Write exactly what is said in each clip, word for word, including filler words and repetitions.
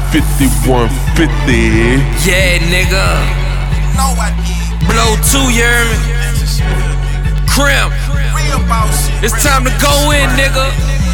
fifty-one fifty. Yeah, nigga. No, I did. Blow two, you hear me? Crimp. Real boss shit. It's time to go in, nigga.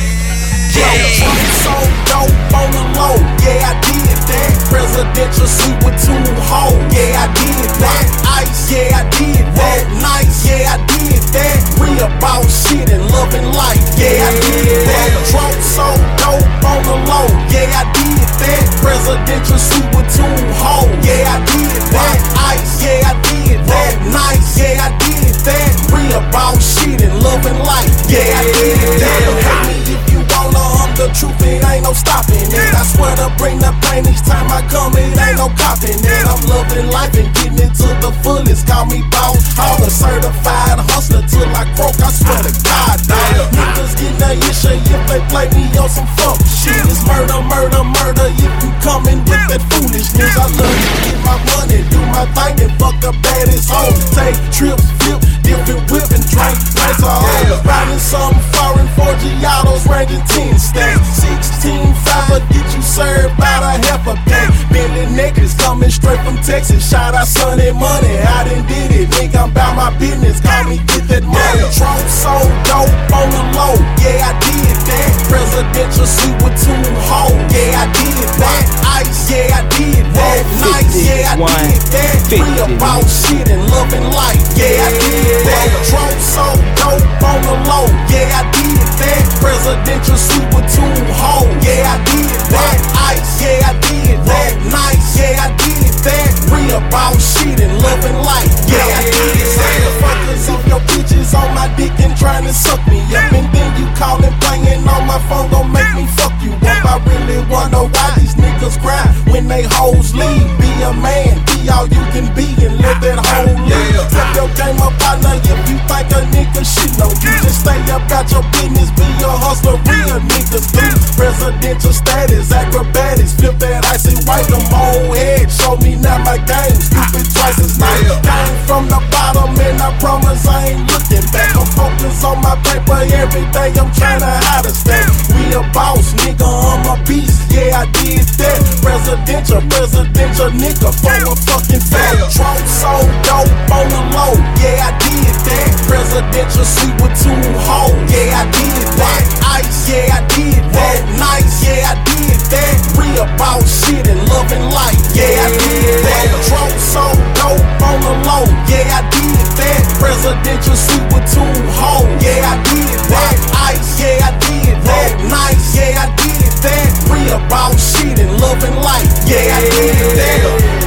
Yeah. So dope on the low. Yeah, I did that. Presidential suite with two hoes. Yeah, I did that. Ice. Yeah, I did that. Nice. Yeah, I did that. Real boss shit and loving life. Yeah, I did that. Drunk so dope on the low. Yeah, I did that. Presidential suite with two hoes. Yeah, I did that. Ice. Yeah, I did that. Nice. Yeah, I did that. Real boss shit and loving life. Yeah, I did that. Hate me if you wanna. I'm the truth, it ain't no stopping it. I swear to bring the pain each time I come, it ain't no copping it. I'm loving life and getting it to the fullest. Call me boss, all a certified hustler till I croak. I swear to God, dog. Niggas getting a issue if they play me on some fuck shit. It's murder, murder, murder. If you coming with that foolishness, I love to get my money, do my thing, and fuck the baddest hoe. Take trips, flip, different whip and drink. Nice a hoe. Riding some foreign Forgiatos, ranging ten stacks. sixteen five, but get you served by the half a pack. Bentley necklace coming straight from Texas. Shout out Sunny Money, I done did it. Nigga, I'm about my business, call me get that money. Trump so dope on the low, yeah, I did that. Presidential suite with two hoes, yeah, I did that. Ice, yeah, I did that. Nice, yeah, I did that. Real boss shit and loving life, yeah, I did that. Trump so dope on the low, yeah, I did that. Presidential suite with two hoes, yeah, I did that. Ice, yeah, I did that. Nice, yeah, I did that. Real boss shit and loving life, yeah, I did that. Fuckers if your bitches on my dick and trying to suck me up, and then you callin' playing on my phone gon' make me fuck you up. I really wonder why these niggas cry when they hoes leave. Be a man, be all you can be, and let that hoe live. Step your game up, partner, if you think a nigga shit know you. Just stay up, got your business, be a hustler, real niggas do. Presidential status, acrobatics, flip that icy white, them old heads. Show me now my game, stupid twice as nice. Came from the bottom and I promise I ain't looking back. I'm focused on my paper every day, I'm tryna hide a stack. We a boss, nigga, I'm a beast, yeah, I did that. Presidential, presidential nigga, for a fucking fact. Trump so dope on the low, yeah, I did that. Presidential suite with two hoes, yeah, I did that. Ice, yeah, I did that. Nice, yeah, I did that. Real boss shit and loving life, yeah, I did that. Trump so dope on the low, yeah, I did that. Presidential suite with two hoes, yeah, I did that. Ice, yeah, I did that. Nice, yeah, I did that. Real boss shit and loving life, yeah, I did that.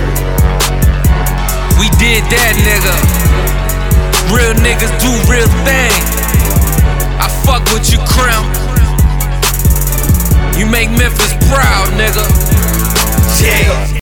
We did that, nigga. Real niggas do real things. I fuck with you, Crimp. You make Memphis proud, nigga. Yeah.